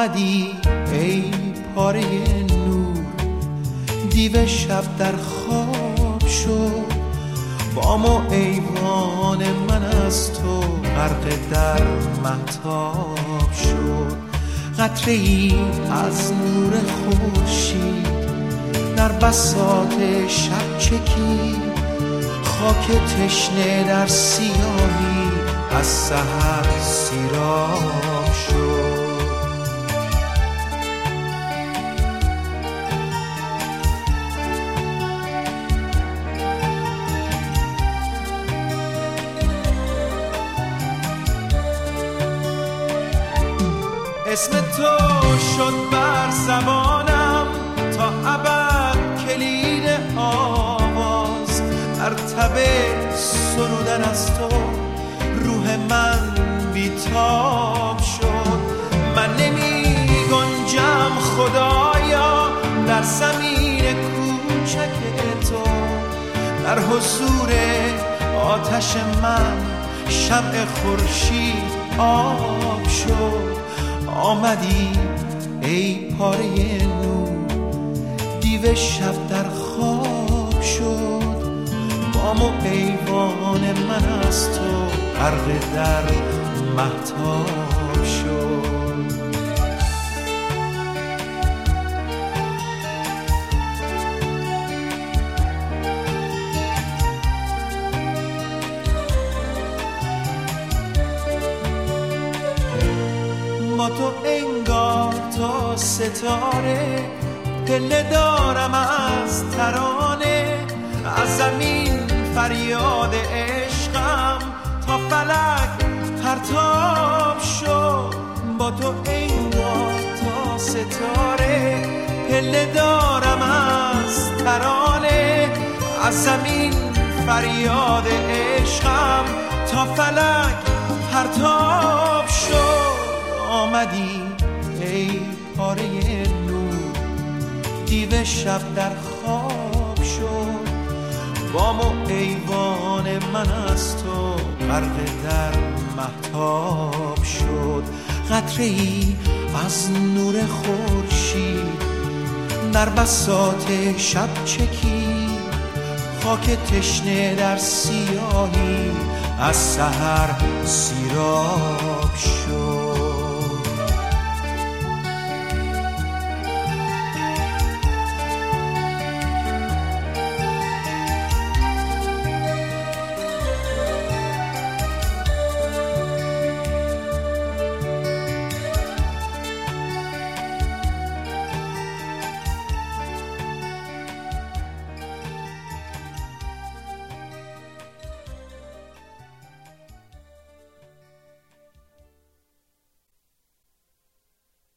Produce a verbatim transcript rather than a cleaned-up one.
آمدی ای پاره نور، دیو شب در خواب شد، بام و ایوان من از تو غرق در مهتاب شد. قطره ای از نور خورشید در بساط شب چکید، خاک تشنه در سیاهی از سحر سیراب شد. اسم تو شد بر زبانم تا ابد کلید آواز، در تب سرودن از تو روح من بیتاب شد. من نمی گنجم خدایا در زمین کوچک تو، در حضور آتش من شمع خورشید آب شد. آمدی ای پاره نور، دیو شب در خواب شد، بام و ایوان من از تو غرق در مهتاب شد. با تو انگار تا ستاره، پله دارم از ترانه، از زمین فریاد عشقم تا فلک پرتاب شد. با تو انگار تا ستاره، پله دارم از ترانه، از زمین فریاد عشقم تا فلک پرتاب شد. آمدی ای پاره نور، دیو شب در خواب شد، بام و ایوان من از تو غرق در مهتاب شد. قطره ای از نور خورشید در بساط شب چکید، خاک تشنه در سیاهی از سحر سیراب شد.